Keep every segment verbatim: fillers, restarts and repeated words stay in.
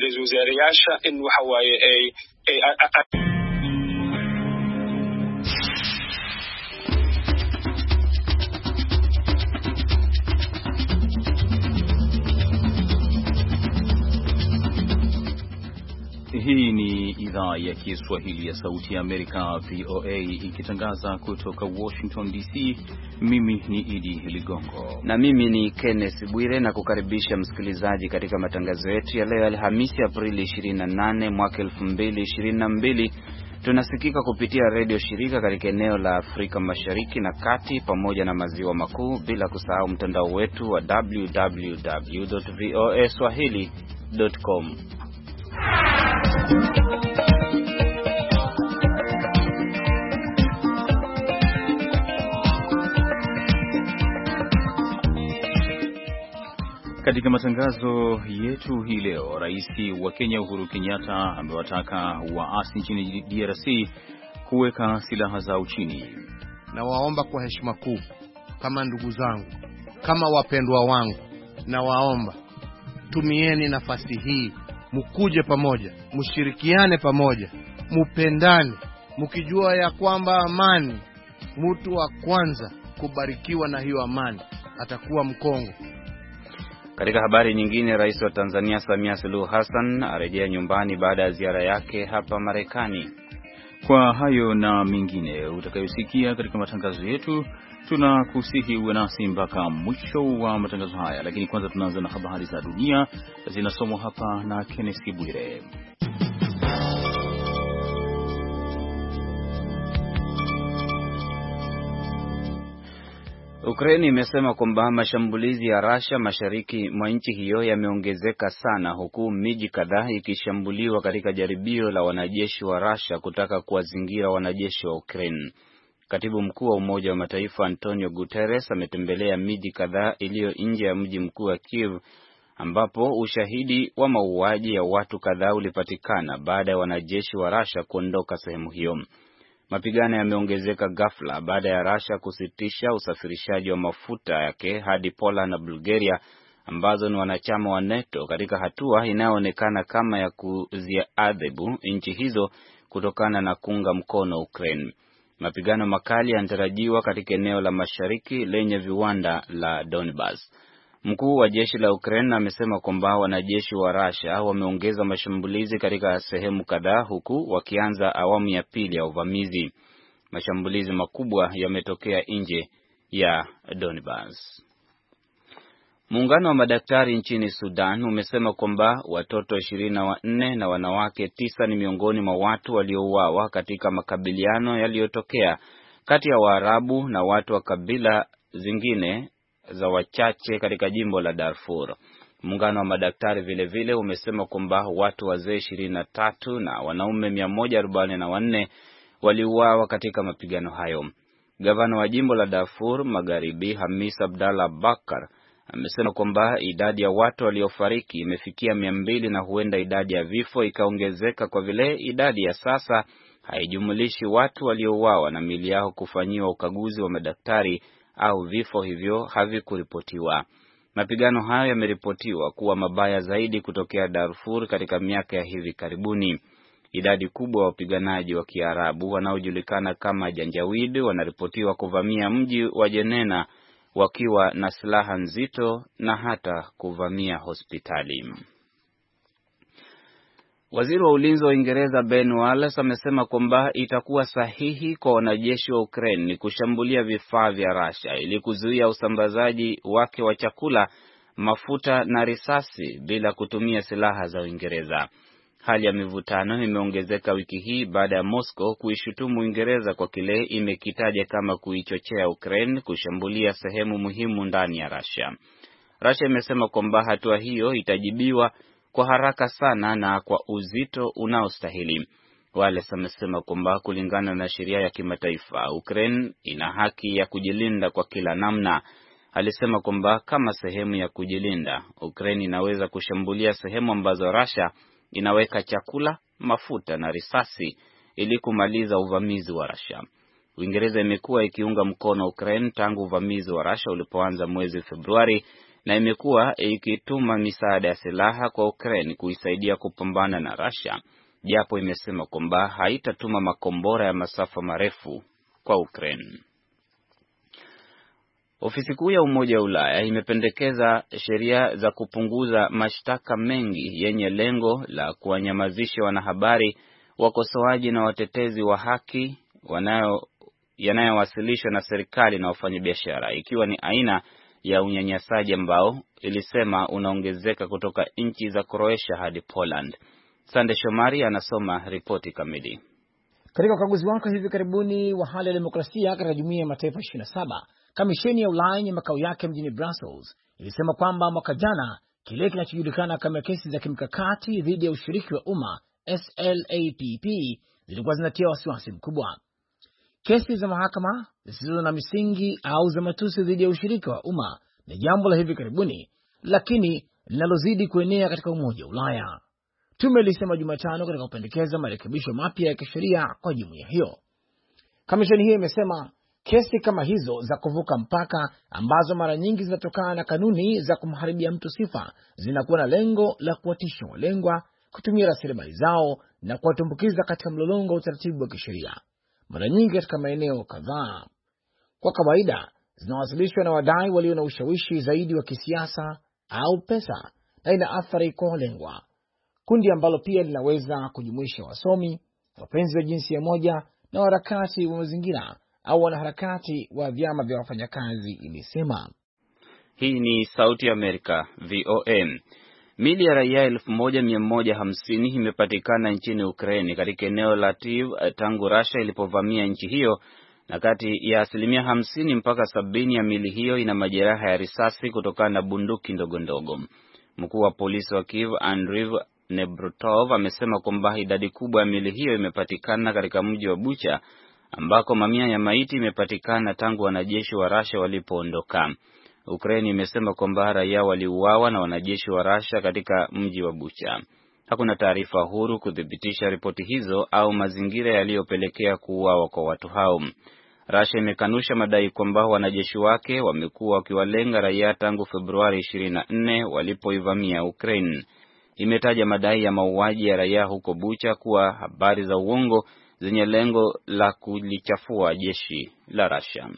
ra'iisul wasaarayaasha in waxa waaye ay Hii ni idhaa ya Kiswahili ya Sauti ya Amerika V O A ikitangaza kutoka Washington D C. Mimi ni Idi Ligongo na mimi ni Kenneth Bwire, na kukaribisha msikilizaji katika matangazo yetu ya leo Alhamisi Aprili ishirini na nane mwaka elfu mbili ishirini na mbili. Tunasikika kupitia redio shirika katika eneo la Afrika Mashariki na Kati pamoja na maziwa makuu, bila kusahau mtandao wetu wa w w w dot voa swahili dot com. Katika matangazo yetu hii leo, Rais wa Kenya Uhuru Kenyatta amewataka waasi nchini D R C kuweka silaha zao chini. Na waomba kwa heshima kuu, kama ndugu zangu, kama wapendwa wangu, na waomba tumieni nafasi hii, mkuje pamoja, mshirikiane pamoja, mupendane, mkijua ya kwamba amani, mtu wa kwanza kubarikiwa na hiyo amani atakuwa Mkongo. Katika habari nyingine, Rais wa Tanzania Samia Suluhu Hassan arejea nyumbani baada ya ziara yake hapa Marekani. Kwa hayo na mengine utakayosikia katika matangazo yetu, tunakusihi uwe nasi mpaka mwisho wa matangazo haya, lakini kwanza tunaanza na habari za dunia zinasomwa hapa na Kenneth Bwire. Ukraine imesema kwamba mashambulizi ya Russia mashariki mwa nchi hiyo yameongezeka sana, huku miji kadhaa ikishambuliwa katika jaribio la wanajeshi wa Russia kutaka kuwazingira wanajeshi wa Ukraine. Katibu mkuu wa Umoja wa Mataifa Antonio Guterres ametembelea miji kadhaa iliyo nje ya mji mkuu wa Kiev, ambapo ushahidi wa mauaji ya watu kadhaa ulipatikana baada ya wanajeshi wa Russia kuondoka sehemu hiyo. Mapigano yameongezeka ghafla baada ya Russia kusitisha usafirishaji wa mafuta yake hadi Poland na Bulgaria, ambazo ni wanachama wa NATO, katika hatua inayoonekana kama ya kuziadhibu nchi hizo kutokana na kuunga mkono Ukraine. Mapigano makali yanatarajiwa katika eneo la mashariki lenye viwanda la Donbas. Mkuu wa jeshi la Ukraine amesema kwamba wanajeshi wa Russia wameongeza mashambulizi katika sehemu kadhaa, huku wakianza awamu ya pili ya uvamizi. Mashambulizi makubwa yametokea nje ya Donbas. Muungano wa madaktari nchini Sudan umesema kwamba watoto ishirini na nne na wanawake tisa ni miongoni mwa watu waliouawa katika makabiliano yaliyotokea kati ya Waarabu na watu wa kabila zingine za wachache katika jimbo la Darfur. Muungano wa madaktari vile vile umesema kwamba watu wazee ishirini na tatu na wanaume mia moja arobaini na wanne waliuawa katika mapigano hayo. Gavana wa jimbo la Darfur Magharibi Hamis Abdallah Bakar amesema kwamba idadi ya watu waliofariki imefikia mia mbili na huenda idadi ya vifo ikaongezeka kwa vile idadi ya sasa haijumulishi watu waliouawa na miili yao kufanyiwa ukaguzi wa madaktari au vifo hivyo havikuripotiwa. Mapigano hayo yameripotiwa kuwa mabaya zaidi kutokea Darfur katika miaka ya hivi karibuni. Idadi kubwa ya wapiganaji wa Kiarabu wanaojulikana kama Janjawid wanaripotiwa kuvamia mji wa Jenena wakiwa na silaha nzito na hata kuvamia hospitali. Waziri wa ulinzi wa Uingereza Ben Wallace amesema kwamba itakuwa sahihi kwa wanajeshi wa Ukraine kushambulia vifaa vya Russia ili kuzuia usambazaji wake wa chakula, mafuta na risasi bila kutumia silaha za Uingereza. Hali ya mivutano imeongezeka wiki hii baada ya Moscow kuishutumu Uingereza kwa kile imekitaja kama kuichochea Ukraine kushambulia sehemu muhimu ndani ya Russia. Russia imesema kwamba hatua hiyo itajibiwa kwa haraka sana na kwa uzito unaostahili. Wale amesema kwamba kulingana na sheria ya kimataifa, Ukraine ina haki ya kujilinda kwa kila namna. Alisema kwamba kama sehemu ya kujilinda, Ukraine inaweza kushambulia sehemu ambazo Russia inaweka chakula, mafuta na risasi ili kumaliza uvamizi wa Russia. Uingereza imekuwa ikiunga mkono Ukraine tangu uvamizi wa Russia ulipoanza mwezi Februari, na imekuwa ikituma misaada ya silaha kwa Ukraine kuisaidia kupambana na Russia, japo imesema kwamba haitatuma makombora ya masafa marefu kwa Ukraine. Ofisi kuu ya Umoja wa Ulaya imependekeza sheria za kupunguza mashtaka mengi yenye lengo la kuwanyamazisha wanahabari, wakosoaji na watetezi wa haki wanayo yanayowasilishwa na serikali na wafanyabiashara, ikiwa ni aina ya unyanyasaji ambao ilisema unaongezeka kutoka nchi za Croatia hadi Poland. Sande Shomari anasoma ripoti kamili. Katika ukaguzi wake hivi karibuni wa hali ya demokrasia katika Jumuiya ya Mataifa ishirini na saba, Kamisheni ya Ulaya yenye makao yake mjini Brussels ilisema kwamba mwaka jana kile kinachojulikana kama kesi za kimkakati dhidi ya ushiriki wa umma S L A P P zilikuwa zinatia wasiwasi mkubwa. Kesi za mahakama zisizo na misingi au za matusi dhidi ya ushiriki wa umma ni jambo la hivi karibuni, lakini linalozidi kuenea katika Umoja wa Ulaya. Tume ilisema Jumatano katika kupendekeza marekebisho mapya ya kisheria kwa jumuiya hiyo. Kamisheni hiyo imesema kesi kama hizo za kuvuka mpaka ambazo mara nyingi zinatokana na kanuni za kumharibia mtu sifa zinakuwa na lengo la kuwatisha walengwa, kutumia rasilimali zao na kuwatumbukiza katika mlolongo wa utaratibu wa kisheria, mara nyingi katika maeneo kadhaa. Kwa kawaida zinawasilishwa na wadai walio na ushawishi zaidi wa kisiasa au pesa, na ina athari kwa walengwa, kundi ambalo pia linaweza kujumuisha wasomi, wapenzi wa jinsia moja na waharakati wa mazingira au wanaharakati wa vyama vya wafanyakazi, ilisema. Hii ni Sauti ya Amerika, V O M. Mili ya raia elfu moja mia moja hamsini imepatikana nchini Ukraine katika eneo la Lviv tangu Russia ilipovamia nchi hiyo, na kati ya asilimia hamsini mpaka sabini ya mili hiyo ina majeraha ya risasi kutokana na bunduki ndogo ndogo. Mkuu wa polisi wa Kiev, Andriy Nebrutov, amesema kwamba idadi kubwa ya mili hiyo imepatikana katika mji wa Bucha, ambako mamia ya maiti imepatikana tangu wanajeshi wa Russia walipoondoka. Ukraine imesema kwamba raia waliuawa na wanajeshi wa Russia katika mji wa Bucha. Hakuna taarifa huru kuthibitisha ripoti hizo au mazingira yaliyopelekea kuuawa kwa watu hao. Russia imekanusha madai kwamba wanajeshi wake wamekuwa wakiwalenga raia tangu Februari ishirini na nne walipoivamia Ukraine. Imetaja madai ya mauaji ya raia huko Bucha kuwa habari za uongo zenye lengo la kulichafua jeshi la Russia.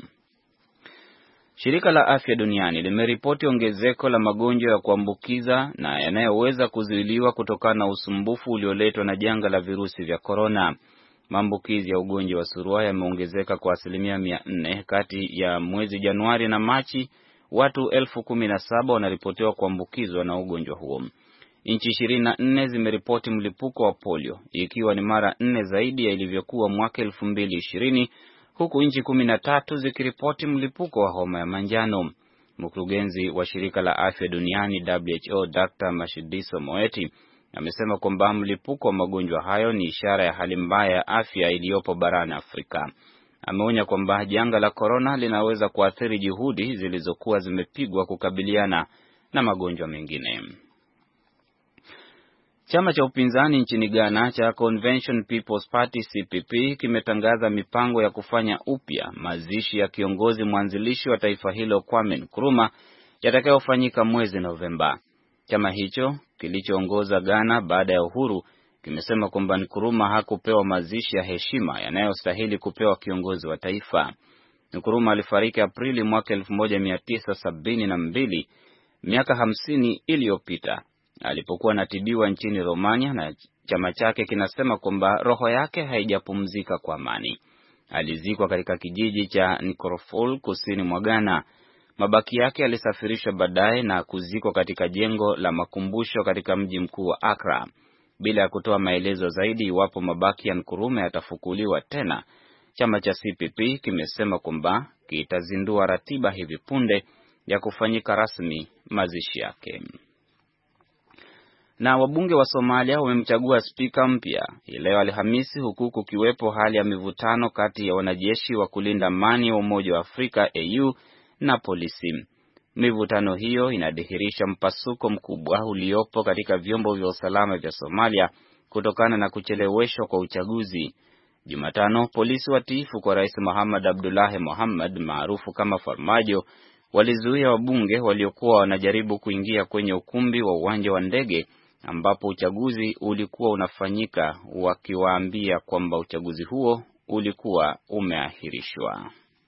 Shirika la Afya Duniani limeripoti ongezeko la magonjwa ya kuambukiza na yanayoweza kuzuiliwa kutokana na usumbufu ulioletwa na janga la virusi vya korona. Maambukizi ya ugonjwa wa surua yameongezeka kwa asilimia mia nne kati ya mwezi Januari na Machi. Watu elfu kumi na saba wanaripotiwa kuambukizwa na ugonjwa huo. Nchi ishirini na nne zimeripoti mlipuko wa polio, ikiwa ni mara nne zaidi ya ilivyokuwa mwaka elfu mbili ishirini, huku nchi kumi na tatu zikiripoti mlipuko wa homa ya manjano. Mkurugenzi wa shirika la afya duniani W H O Doctor Matshidiso Moeti amesema kwamba mlipuko wa magonjwa hayo ni ishara ya hali mbaya ya afya iliyopo barani Afrika. Ameonya kwamba janga la korona linaweza kuathiri juhudi zilizokuwa zimepigwa kukabiliana na magonjwa mengine. Chama cha upinzani nchini Ghana cha Convention People's Party C P P kimetangaza mipango ya kufanya upya mazishi ya kiongozi mwanzilishi wa taifa hilo Kwame Nkrumah yatakayofanyika mwezi Novemba. Chama hicho kilichoongoza Ghana baada ya uhuru kimesema kwamba Nkrumah hakupewa mazishi ya heshima yanayostahili kupewa kiongozi wa taifa. Nkrumah alifariki Aprili mwaka elfu moja mia tisa sabini na mbili, miaka hamsini iliyopita, alipokuwa anatibiwa nchini Romania, na chama chake kinasema kwamba roho yake haijapumzika kwa amani. Alizikwa katika kijiji cha Nkroful kusini mwa Ghana. Mabaki yake yalisafirishwa baadaye na kuzikwa katika jengo la makumbusho katika mji mkuu wa Accra. Bila ya kutoa maelezo zaidi iwapo mabaki ya Nkrumah yatafukuliwa tena, chama cha C P P kimesema kwamba kitazindua ratiba hivi punde ya kufanyika rasmi mazishi yake. Na wabunge wa Somalia wamemchagua spika mpya leo Alhamisi, huku kukiwepo hali ya mivutano kati ya wanajeshi wa kulinda amani wa Umoja wa Afrika A U na polisi. Mivutano hiyo inadhihirisha mpasuko mkubwa uliopo katika vyombo vya usalama vya Somalia kutokana na kucheleweshwa kwa uchaguzi. Jumatano, polisi watiifu kwa Rais Mohamed Abdullahi Mohamed maarufu kama Farmajo walizuia wabunge waliokuwa wanajaribu kuingia kwenye ukumbi wa uwanja wa ndege ambapo uchaguzi ulikuwa unafanyika, wakiwaambia kwamba uchaguzi huo ulikuwa umeahirishwa.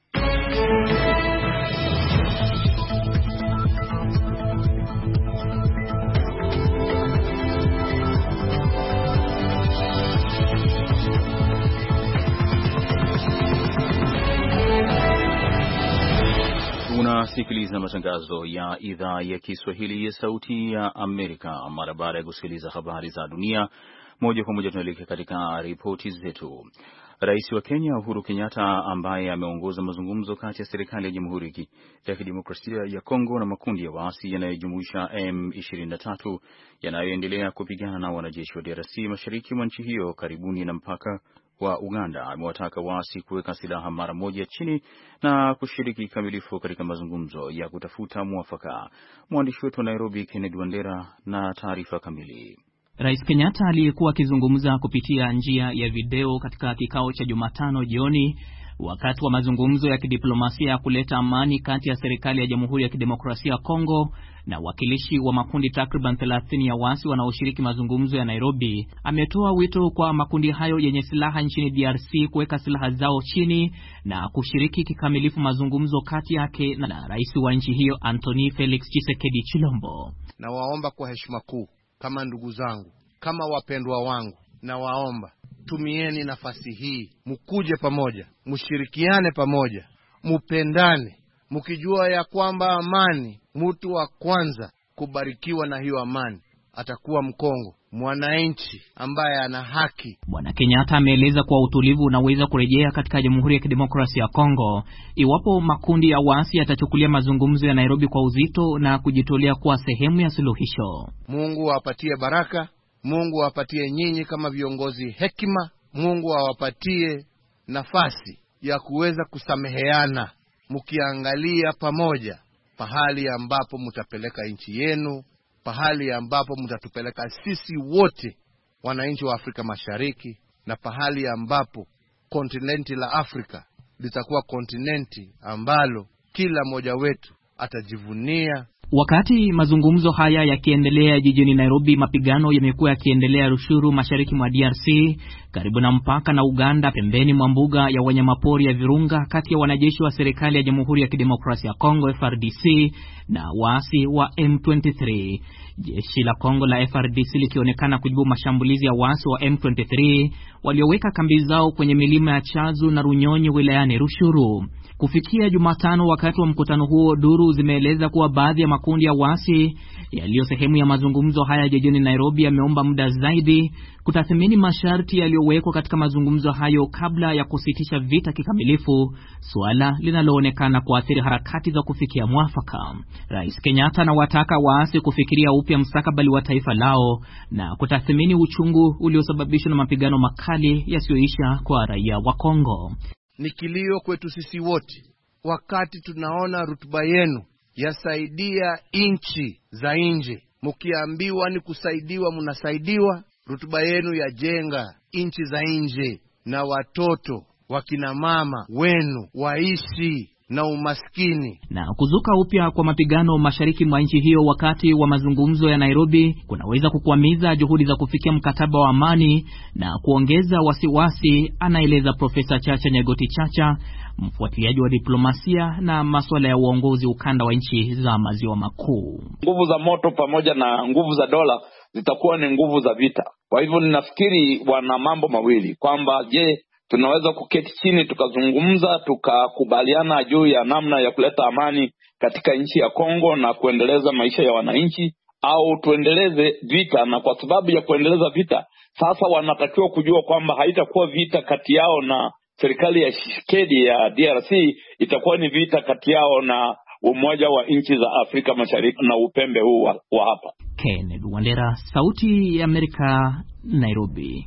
Unasikiliza matangazo ya idhaa ya Kiswahili ya Sauti ya Amerika. Mara baada ya kusikiliza habari za dunia moja kwa moja, tunaelekea katika ripoti zetu. Rais wa Kenya Uhuru Kenyatta, ambaye ameongoza mazungumzo kati ya serikali ya Jamhuri ya Kidemokrasia ya Kongo na makundi ya waasi yanayojumuisha M ishirini na tatu yanayoendelea kupigana na wanajeshi wa D R C mashariki mwa nchi hiyo karibuni na mpaka wa Uganda, amewataka waasi kuweka silaha mara moja chini na kushiriki kikamilifu katika mazungumzo ya kutafuta mwafaka. Mwandishi wetu wa Nairobi Kennedy Wandera na taarifa kamili. Rais Kenyatta aliyekuwa akizungumza kupitia njia ya video katika kikao cha Jumatano jioni wakati wa mazungumzo ya kidiplomasia ya kuleta amani kati ya serikali ya Jamhuri ya Kidemokrasia ya Kongo na wakilishi wa makundi takriban thelathini ya waasi wanaoshiriki mazungumzo ya Nairobi, ametoa wito kwa makundi hayo yenye silaha nchini D R C kuweka silaha zao chini na kushiriki kikamilifu mazungumzo kati yake na rais wa nchi hiyo Anthony Felix Tshisekedi Chilombo. Na waomba kwa heshima kuu, kama ndugu zangu, kama wapendwa wangu, na waomba tumieni nafasi hii, mkuje pamoja, mshirikiane pamoja, mupendane, mkijua ya kwamba amani, mtu wa kwanza kubarikiwa na hiyo amani atakuwa Mkongo, mwananchi ambaye ana haki. Bwana Kenyatta ameeleza kuwa utulivu unaweza kurejea katika Jamhuri ya Kidemokrasia ya Kongo iwapo makundi ya waasi yatachukulia mazungumzo ya Nairobi kwa uzito na kujitolea kuwa sehemu ya suluhisho. Mungu awapatie baraka, Mungu awapatie nyinyi kama viongozi hekima, Mungu awapatie nafasi ya kuweza kusameheana, mkiangalia pamoja pahali ambapo mtapeleka nchi yenu, pahali ambapo mtatupeleka sisi wote wananchi wa Afrika Mashariki, na pahali ambapo kontinenti la Afrika litakuwa kontinenti ambalo kila mmoja wetu atajivunia. Wakati mazungumzo haya yakiendelea jijini Nairobi, mapigano yamekuwa yakiendelea Rushuru, mashariki mwa D R C, karibu na mpaka na Uganda, pembeni mwa mbuga ya wanyamapori ya Virunga, kati ya wanajeshi wa serikali ya Jamhuri ya Kidemokrasia ya Kongo F R D C na waasi wa M ishirini na tatu. Jeshi la Kongo la F R D C likionekana kujibu mashambulizi ya waasi wa M ishirini na tatu walioweka kambi zao kwenye milima ya Chazu na Runyonyi wilayani Rushuru. Kufikia Jumatano, wakati wa mkutano huo, duru zimeeleza kuwa baadhi ya makundi ya waasi yaliyo sehemu ya mazungumzo haya jijini Nairobi yameomba muda zaidi kutathmini masharti yaliyowekwa katika mazungumzo hayo kabla ya kusitisha vita kikamilifu, suala linaloonekana kuathiri harakati za kufikia mwafaka. Rais Kenyatta anawataka waasi kufikiria upya mustakabali wa taifa lao na kutathmini uchungu uliosababishwa na mapigano makali yasiyoisha kwa raia wa Kongo. Ni kilio kwetu sisi wote wakati tunaona rutuba yenu yasaidia inchi za nje. Mkiambiwa ni kusaidiwa, mnasaidiwa. Rutuba yenu yajenga inchi za nje, na watoto wakina mama wenu waishi na umaskini. Na kuzuka upya kwa mapigano mashariki mwa nchi hiyo wakati wa mazungumzo ya Nairobi kunaweza kukwamiza juhudi za kufikia mkataba wa amani na kuongeza wasiwasi, anaeleza Profesa Chacha Nyagoti Chacha, mfuatiliaji wa diplomasia na masuala ya uongozi ukanda wa nchi za maziwa makuu. Nguvu za moto pamoja na nguvu za dola zitakuwa ni nguvu za vita. Kwa hivyo ninafikiri wana mambo mawili, kwamba je, tunaweza kuketi chini tukazungumza tukakubaliana juu ya namna ya kuleta amani katika nchi ya Kongo na kuendeleza maisha ya wananchi, au tuendeleze vita? Na kwa sababu ya kuendeleza vita, sasa wanatakiwa kujua kwamba haitakuwa vita kati yao na serikali ya Tshisekedi ya D R C, itakuwa ni vita kati yao na umoja wa nchi za Afrika Mashariki na upembe huu wa, wa hapa. Kennedy Wandera, Sauti ya Amerika, Nairobi.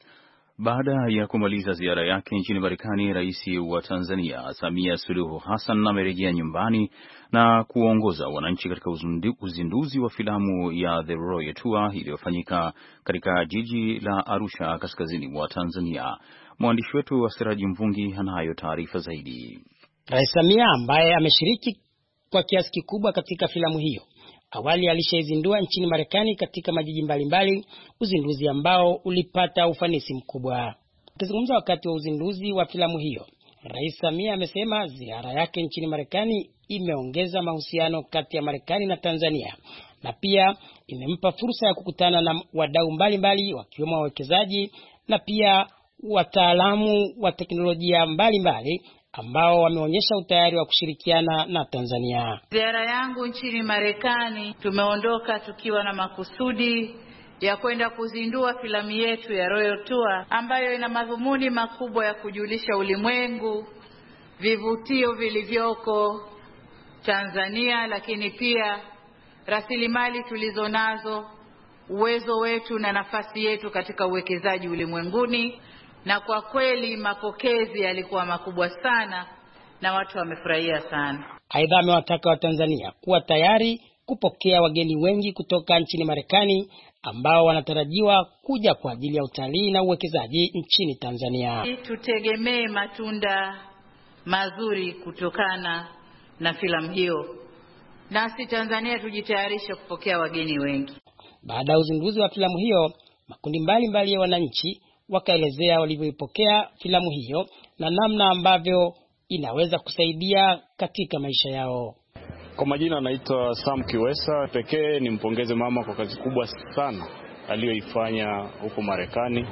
Baada ya kumaliza ziara yake nchini Marekani, Rais wa Tanzania Samia Suluhu Hassan amerejea nyumbani na kuongoza wananchi katika uzinduzi wa filamu ya The Royal Tour iliyofanyika katika jiji la Arusha, kaskazini mwa Tanzania. Mwandishi wetu wa Siraji Mvungi anayo taarifa zaidi. Rais Samia ambaye ameshiriki kwa kiasi kikubwa katika filamu hiyo. Awali alishaizindua nchini Marekani katika majiji mbalimbali, uzinduzi ambao ulipata ufanisi mkubwa. Akizungumza wakati wa uzinduzi wa filamu hiyo, Rais Samia amesema ziara yake nchini Marekani imeongeza mahusiano kati ya Marekani na Tanzania, na pia imempa fursa ya kukutana na wadau mbalimbali wakiwemo wawekezaji na pia wataalamu wa teknolojia mbalimbali ambao wameonyesha utayari wa kushirikiana na Tanzania. Ziara yangu nchini Marekani, tumeondoka tukiwa na makusudi ya kwenda kuzindua filamu yetu ya Royal Tour ambayo ina madhumuni makubwa ya kujulisha ulimwengu vivutio vilivyoko Tanzania, lakini pia rasilimali tulizonazo, uwezo wetu na nafasi yetu katika uwekezaji ulimwenguni. Na kwa kweli mapokezi yalikuwa makubwa sana na watu wamefurahia sana. Aidha, amewataka wa Tanzania kuwa tayari kupokea wageni wengi kutoka nchini Marekani ambao wanatarajiwa kuja kwa ajili ya utalii na uwekezaji nchini Tanzania. Tutegemee matunda mazuri kutokana na filamu hiyo. Nasi Tanzania tujitayarishe kupokea wageni wengi. Baada ya uzinduzi wa filamu hiyo, makundi mbalimbali ya wananchi wakaelezea walivyoipokea filamu hiyo na namna ambavyo inaweza kusaidia katika maisha yao. Kwa majina anaitwa Sam Kiwesa. Pekee nimpongeze mama kwa kazi kubwa sana aliyoifanya huko Marekani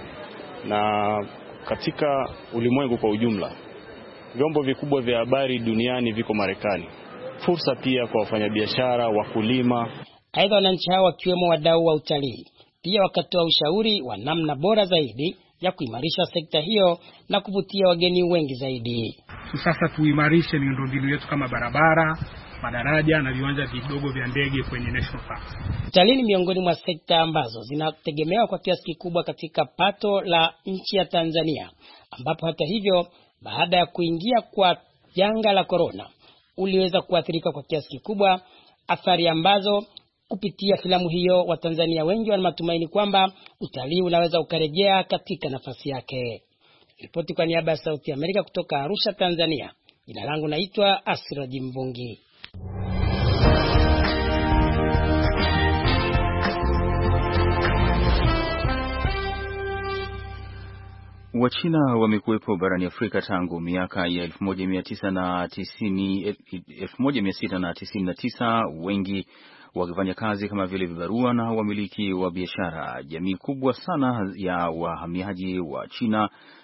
na katika ulimwengu kwa ujumla. Vyombo vikubwa vya habari duniani viko Marekani. Fursa pia kwa wafanyabiashara, wakulima. Aidha, wananchi hao wakiwemo wadau wa utalii pia wakatoa ushauri wa namna bora zaidi ya kuimarisha sekta hiyo na kuvutia wageni wengi zaidi. Sasa tuimarishe miundombinu yetu kama barabara, madaraja na viwanja vidogo vya ndege kwenye national park. Utalii ni miongoni mwa sekta ambazo zinategemewa kwa kiasi kikubwa katika pato la nchi ya Tanzania, ambapo hata hivyo baada ya kuingia kwa janga la corona uliweza kuathirika kwa kiasi kikubwa, athari ambazo kupitia filamu hiyo Watanzania wengi wana matumaini kwamba utalii unaweza ukarejea katika nafasi yake. Ripoti kwa niaba ya Sauti ya Amerika kutoka Arusha, Tanzania. Jina langu naitwa Asira Jimbungi. Wachina wamekuwepo barani Afrika tangu miaka ya elfu moja mia tisa na tisini na tisa, wengi wakifanya kazi kama vile vibarua na wamiliki wa biashara. Jamii kubwa sana ya wahamiaji wa China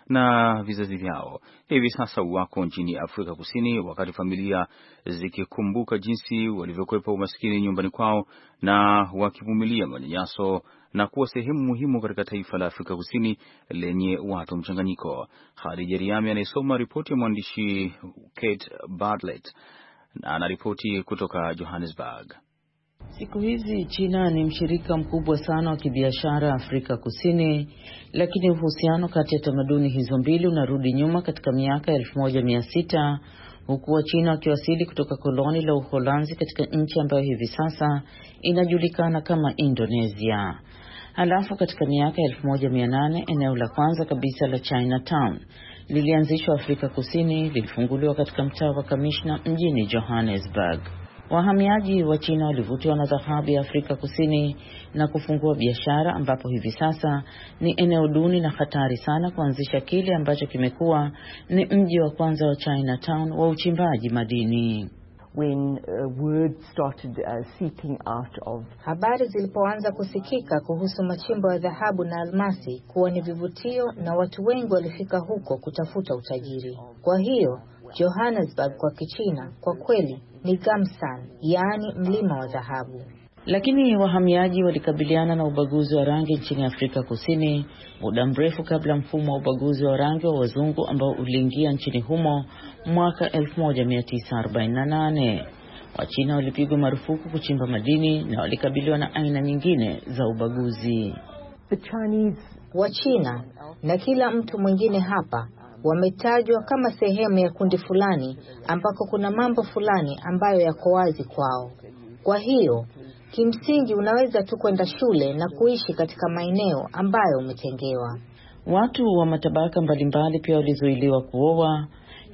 na vizazi vyao hivi sasa wako nchini Afrika Kusini, wakati familia zikikumbuka jinsi walivyokwepa umaskini nyumbani kwao na wakivumilia manyanyaso na kuwa sehemu muhimu katika taifa la Afrika Kusini lenye watu mchanganyiko. Khadija Riami anayesoma ripoti ya mwandishi Kate Bartlett na anaripoti kutoka Johannesburg. Siku hizi China ni mshirika mkubwa sana wa kibiashara Afrika Kusini, lakini uhusiano kati ya tamaduni hizo mbili unarudi nyuma katika miaka elfu moja mia sita, huku wa China wakiwasili kutoka koloni la Uholanzi katika nchi ambayo hivi sasa inajulikana kama Indonesia. Halafu katika miaka elfu moja mia nane eneo la kwanza kabisa la Chinatown lilianzishwa Afrika Kusini, lilifunguliwa katika mtaa wa Kamishna mjini Johannesburg. Wahamiaji wa China walivutiwa na dhahabu ya Afrika Kusini na kufungua biashara, ambapo hivi sasa ni eneo duni na hatari sana kuanzisha kile ambacho kimekuwa ni mji wa kwanza wa Chinatown wa uchimbaji madini. When uh, word started uh, seeping out of habari zilipoanza kusikika kuhusu machimbo ya dhahabu na almasi kuwa ni vivutio, na watu wengi walifika huko kutafuta utajiri. Kwa hiyo Johannesburg kwa Kichina kwa kweli ni Gamsan, yaani mlima wa dhahabu. Lakini wahamiaji walikabiliana na ubaguzi wa rangi nchini Afrika Kusini muda mrefu kabla mfumo wa ubaguzi wa rangi wa wazungu ambao uliingia nchini humo mwaka elfu moja mia tisa arobaini na nane. Wachina walipigwa marufuku kuchimba madini na walikabiliwa na aina nyingine za ubaguzi. The Chinese, Wachina na kila mtu mwingine hapa wametajwa kama sehemu ya kundi fulani ambako kuna mambo fulani ambayo yako wazi kwao. Kwa hiyo kimsingi unaweza tu kwenda shule na kuishi katika maeneo ambayo umetengewa. Watu wa matabaka mbalimbali pia walizuiliwa kuoa.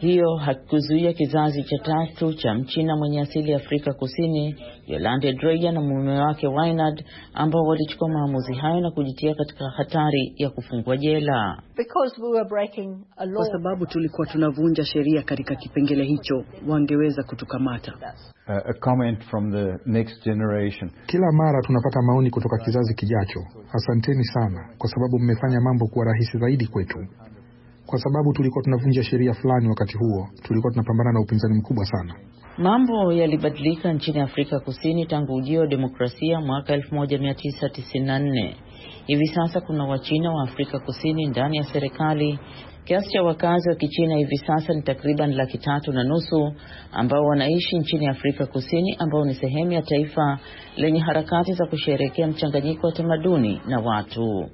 Hiyo hakuzuia kizazi cha tatu cha Mchina mwenye asili ya Afrika Kusini, Yolande Dreyer na mume wake Wynand, ambao walichukua maamuzi hayo na kujitia katika hatari ya kufungwa jela. We were breaking a law. Kwa sababu tulikuwa tunavunja sheria katika kipengele hicho, wangeweza kutukamata. Uh, a comment from the next generation. Kila mara tunapata maoni kutoka kizazi kijacho. Asanteni sana kwa sababu mmefanya mambo kuwa rahisi zaidi kwetu. Kwa sababu tulikuwa tunavunja sheria fulani wakati huo, tulikuwa tunapambana na upinzani mkubwa sana. Mambo yalibadilika nchini Afrika Kusini tangu ujio wa demokrasia mwaka elfu moja mia tisa tisini na nne. Hivi sasa kuna Wachina wa Afrika Kusini ndani ya serikali. Kiasi cha wakazi wa Kichina hivi sasa ni takriban laki tatu na nusu ambao wanaishi nchini Afrika Kusini, ambao ni sehemu ya taifa lenye harakati za kusherehekea mchanganyiko wa tamaduni na watu.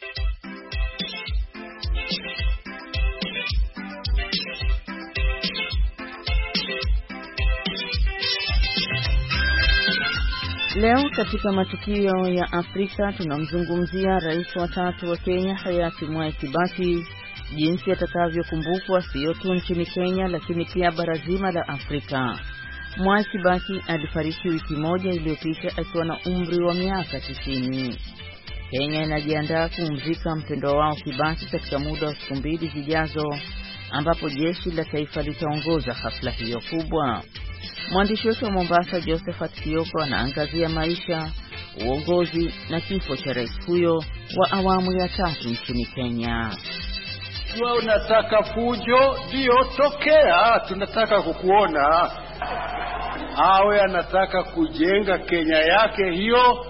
Leo katika matukio ya Afrika tunamzungumzia rais wa tatu wa Kenya hayati Mwai Kibaki, jinsi atakavyokumbukwa sio tu nchini Kenya lakini pia bara zima la Afrika. Mwai Kibaki alifariki wiki moja iliyopita akiwa na umri wa miaka tisini. Kenya inajiandaa kumzika mpendwa wao Kibaki katika muda wa siku mbili zijazo, ambapo jeshi la taifa litaongoza hafla hiyo kubwa. Mwandishi wetu wa Mombasa Josephat Kioko anaangazia maisha, uongozi na kifo cha rais huyo wa awamu ya tatu nchini Kenya. Wewe unataka fujo, ndio tokea, tunataka kukuona. Awe anataka kujenga Kenya yake hiyo.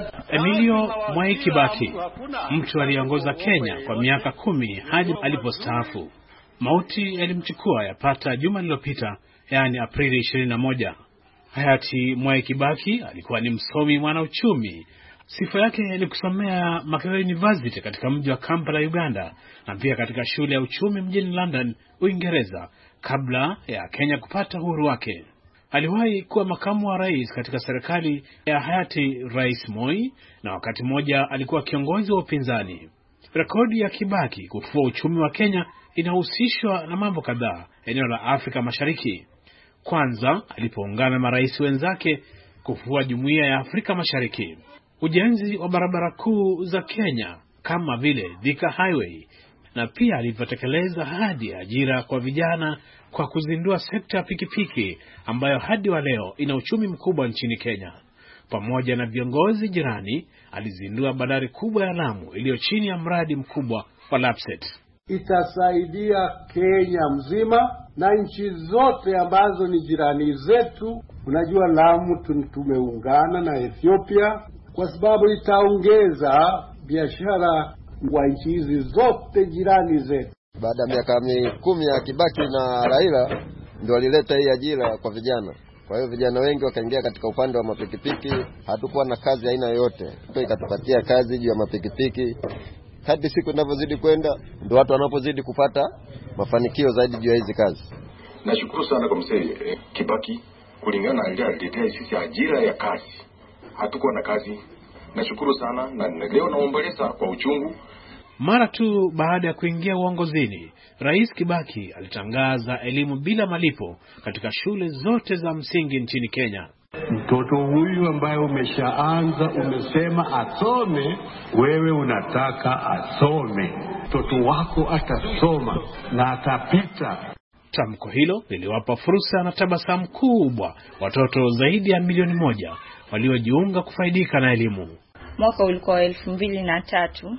Emilio Mwai Kibaki, mtu aliongoza Kenya kwa miaka kumi hadi alipostaafu. Mauti yalimchukua yapata juma lililopita, yani Aprili ishirini na moja. Hayati Mwai Kibaki alikuwa ni msomi mwana uchumi. Sifa yake ni kusomea Makerere University katika mji wa Kampala, Uganda, na pia katika shule ya uchumi mjini London, Uingereza, kabla ya Kenya kupata uhuru wake. Aliwahi kuwa makamu wa rais katika serikali ya hayati Rais Moi, na wakati mmoja alikuwa kiongozi wa upinzani. Rekodi ya Kibaki kufufua uchumi wa Kenya inahusishwa na mambo kadhaa eneo la Afrika Mashariki. Kwanza, alipoungana na marais wenzake kufufua Jumuiya ya Afrika Mashariki. Ujenzi wa barabara kuu za Kenya kama vile Thika Highway, na pia alivyotekeleza hadi ya ajira kwa vijana kwa kuzindua sekta ya pikipiki ambayo hadi wa leo ina uchumi mkubwa nchini Kenya. Pamoja na viongozi jirani, alizindua bandari kubwa ya Lamu iliyo chini ya mradi mkubwa wa Lapset. Itasaidia Kenya mzima na nchi zote ambazo ni jirani zetu. Unajua Lamu tumeungana na Ethiopia kwa sababu itaongeza biashara kwa nchi hizi zote jirani zetu. Baada ya miaka kumi ya Kibaki na Raila ndio walileta hii ajira kwa vijana. Kwa hiyo vijana wengi wakaingia katika upande wa mapikipiki. Hatukuwa na kazi aina yoyote, ikatupatia kazi juu ya mapikipiki. Hadi siku inavyozidi kwenda ndio watu wanapozidi kupata mafanikio zaidi juu ya hizi kazi. Nashukuru sana kwa mzee Kibaki, kulingana na ile aliletea sisi ajira ya kazi. Hatukuwa na kazi. Nashukuru sana na leo naomboleza kwa uchungu. Mara tu baada ya kuingia uongozini, Rais Kibaki alitangaza elimu bila malipo katika shule zote za msingi nchini Kenya. Mtoto huyu ambaye umeshaanza umesema asome, wewe unataka asome. Mtoto wako atasoma na atapita. Tamko hilo liliwapa fursa na tabasamu kubwa watoto zaidi ya milioni moja waliojiunga kufaidika na elimu. Mwaka ulikuwa elfu mbili na tatu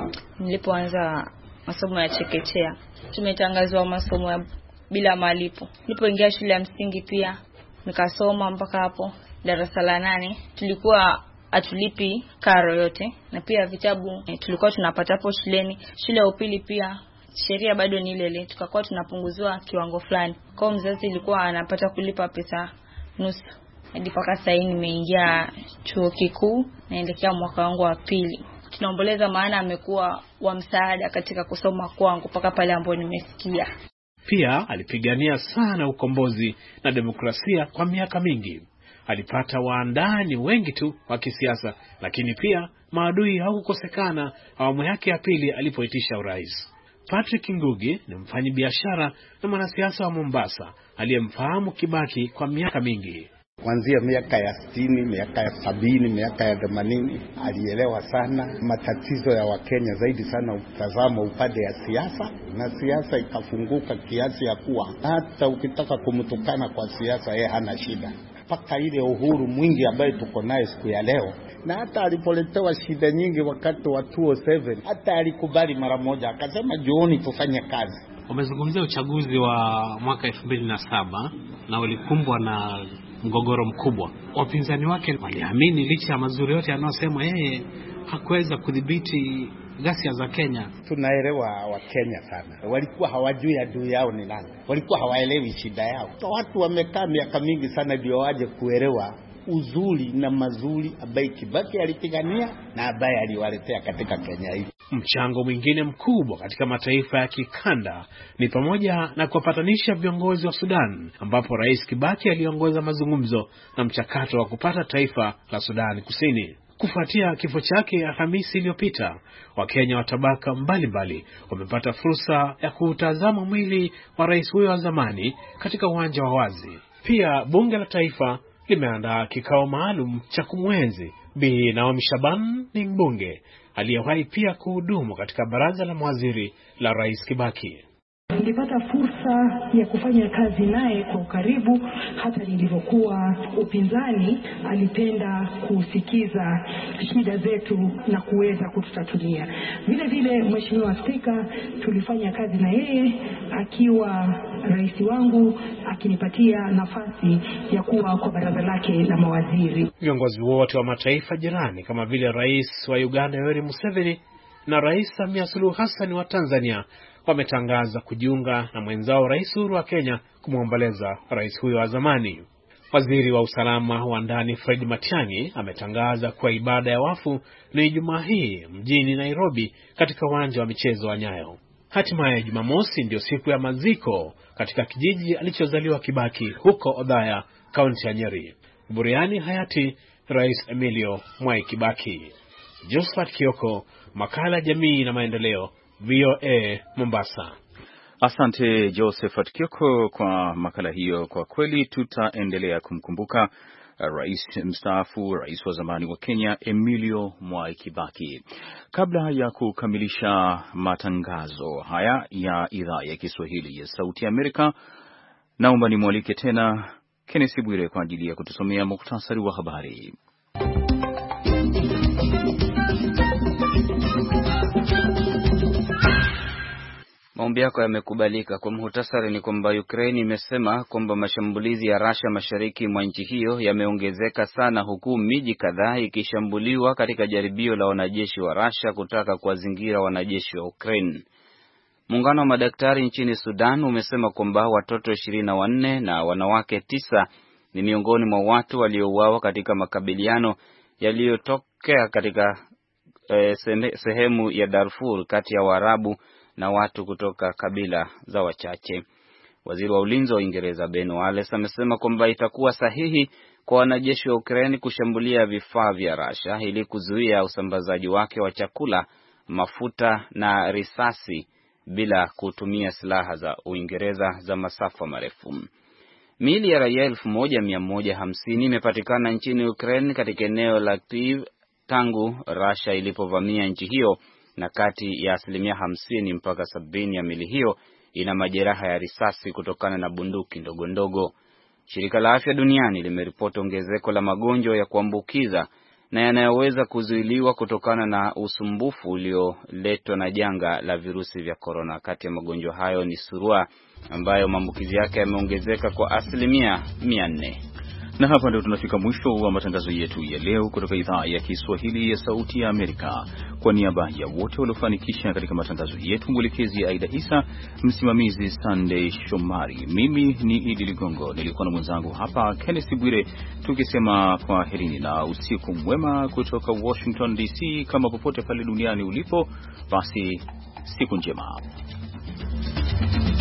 nilipoanza masomo ya chekechea. Tumetangazwa masomo ya bila malipo. Nilipoingia shule ya msingi pia nikasoma mpaka hapo darasa la nane. Tulikuwa atulipi karo yote, na pia vitabu eh, tulikuwa tunapata hapo shuleni. Shule ya upili pia sheria bado ni ile ile, tukakuwa tunapunguzwa kiwango fulani. Kwa mzazi ilikuwa anapata kulipa pesa nusu. Hadi mpaka sasa nimeingia chuo kikuu, naelekea mwaka wangu wa pili. Tunaomboleza maana amekuwa wa msaada katika kusoma kwangu mpaka pale ambapo nimefikia. Pia alipigania sana ukombozi na demokrasia kwa miaka mingi. Alipata waandani wengi tu wa kisiasa, lakini pia maadui hawakukosekana awamu yake ya pili alipoitisha urais. Patrick Ngugi ni mfanyabiashara na mwanasiasa wa Mombasa aliyemfahamu Kibaki kwa miaka mingi. Kuanzia miaka ya sitini, miaka ya sabini, miaka ya themanini, alielewa sana matatizo ya Wakenya, zaidi sana utazamo upande ya siasa, na siasa ikafunguka kiasi ya kuwa hata ukitaka kumtukana kwa siasa yeye hana shida. Paka ile uhuru mwingi ambaye tuko naye siku ya leo, na hata alipoletewa shida nyingi wakati wa two oh seven, hata alikubali mara moja, akasema jioni tufanye kazi. Umezungumzia uchaguzi wa mwaka elfu mbili na saba na ulikumbwa na mgogoro mkubwa. Wapinzani wake waliamini licha ya mazuri yote anayosema yeye hakuweza kudhibiti ghasia za Kenya. Tunaelewa Wakenya sana, walikuwa hawajui adui yao ni nani, walikuwa hawaelewi shida yao. Watu wamekaa miaka mingi sana ndio waje kuelewa uzuri na mazuri ambaye Kibaki alipigania na ambaye aliwaletea katika Kenya hii. Mchango mwingine mkubwa katika mataifa ya kikanda ni pamoja na kuwapatanisha viongozi wa Sudan, ambapo Rais Kibaki aliongoza mazungumzo na mchakato wa kupata taifa la Sudan Kusini. Kufuatia kifo chake Alhamisi iliyopita, Wakenya wa tabaka mbalimbali wamepata fursa ya kuutazama mwili wa rais huyo wa zamani katika uwanja wa wazi. Pia bunge la taifa limeandaa kikao maalum cha kumwenzi Bi Naomi Shaban, ni mbunge aliyewahi pia kuhudumu katika baraza la mawaziri la Rais Kibaki. Nilipata fursa ya kufanya kazi naye kwa ukaribu, hata nilivyokuwa upinzani alipenda kusikiza shida zetu na kuweza kututatulia. Vile vile Mheshimiwa Spika, tulifanya kazi na yeye akiwa rais wangu, akinipatia nafasi ya kuwa kwa baraza lake la mawaziri. Viongozi wote wa mataifa jirani kama vile Rais wa Uganda Yoweri Museveni na Rais Samia Suluhu Hassan wa Tanzania wametangaza kujiunga na mwenzao Rais Uhuru wa Kenya kumwomboleza rais huyo wa zamani. Waziri wa usalama wa ndani Fred Matiang'i ametangaza kuwa ibada ya wafu ni Ijumaa hii mjini Nairobi katika uwanja wa michezo wa Nyayo. Hatimaye Jumamosi ndio siku ya maziko katika kijiji alichozaliwa Kibaki huko Othaya, kaunti ya Nyeri. Buriani hayati Rais Emilio Mwai Kibaki. Josephat Kioko, makala Jamii na Maendeleo, V O A Mombasa. Asante Josephat Kioko kwa makala hiyo. Kwa kweli tutaendelea kumkumbuka rais mstaafu, rais wa zamani wa Kenya Emilio Mwai Kibaki. Kabla ya kukamilisha matangazo haya ya idhaa ya Kiswahili ya Sauti ya Amerika, naomba nimwalike tena Kenneth Bwire kwa ajili ya kutusomea muktasari wa habari. Maombi yako yamekubalika. Kwa muhtasari ni kwamba Ukraine imesema kwamba mashambulizi ya Russia mashariki mwa nchi hiyo yameongezeka sana, huku miji kadhaa ikishambuliwa katika jaribio la wanajeshi wa Russia kutaka kuwazingira wanajeshi wa Ukraine. Muungano wa madaktari nchini Sudan umesema kwamba watoto ishirini na wanne na wanawake tisa ni miongoni mwa watu waliouawa katika makabiliano yaliyotokea katika eh, sehemu ya Darfur kati ya Waarabu na watu kutoka kabila za wachache. Waziri wa ulinzi wa Uingereza Ben Wallace amesema kwamba itakuwa sahihi kwa wanajeshi wa Ukraine kushambulia vifaa vya Russia ili kuzuia usambazaji wake wa chakula, mafuta na risasi bila kutumia silaha za Uingereza za masafa marefu. Miili ya raia elfu moja mia moja hamsini imepatikana nchini Ukraine katika eneo la Kyiv tangu Russia ilipovamia nchi hiyo, na kati ya asilimia hamsini mpaka sabini ya mili hiyo ina majeraha ya risasi kutokana na bunduki ndogo ndogo. Shirika la Afya Duniani limeripoti ongezeko la magonjwa ya kuambukiza na yanayoweza kuzuiliwa kutokana na usumbufu ulioletwa na janga la virusi vya korona. Kati ya magonjwa hayo ni surua, ambayo maambukizi yake yameongezeka kwa asilimia mia nne. Na hapa ndio tunafika mwisho wa matangazo yetu ya leo kutoka idhaa ya Kiswahili ya Sauti ya Amerika. Kwa niaba ya wote waliofanikisha katika matangazo yetu, mwelekezi Aida Isa, msimamizi Sunday Shomari, mimi ni Idi Ligongo, nilikuwa na mwenzangu hapa Kenneth Bwire, tukisema kwa herini na usiku mwema kutoka Washington D C. Kama popote pale duniani ulipo, basi siku njema.